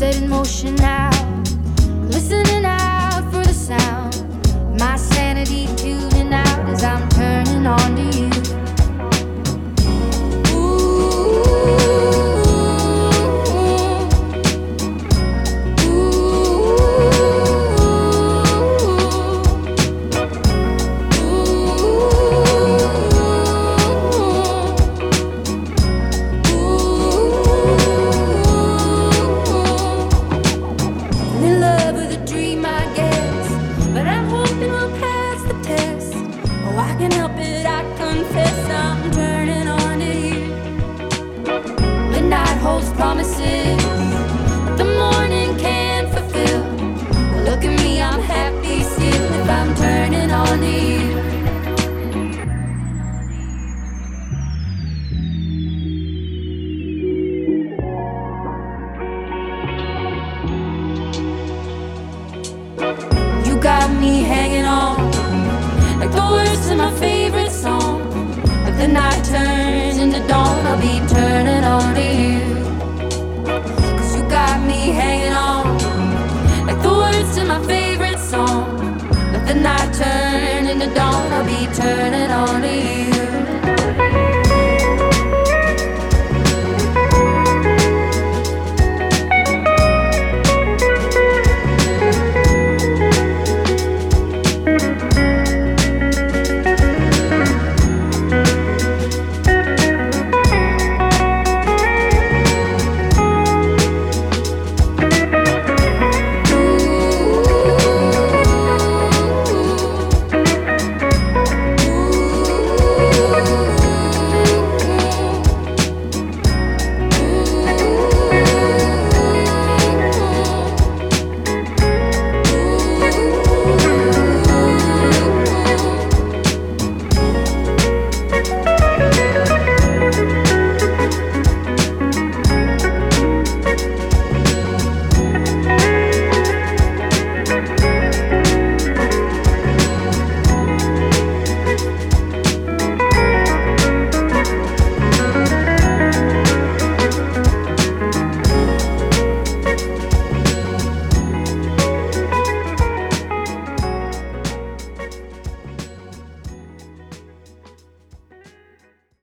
set in motion now, listening out for the sound. My sanity tuning out as I'm turning on to you. Promises that the morning can't fulfill. Look at me, I'm happy still if I'm turning on to you. You got me hanging on like the words in my favorite song. If the night turns into dawn, I'll be turning on to you. Got me hanging on like the words to my favorite song. Let the night turn into dawn, I'll be turning on to you.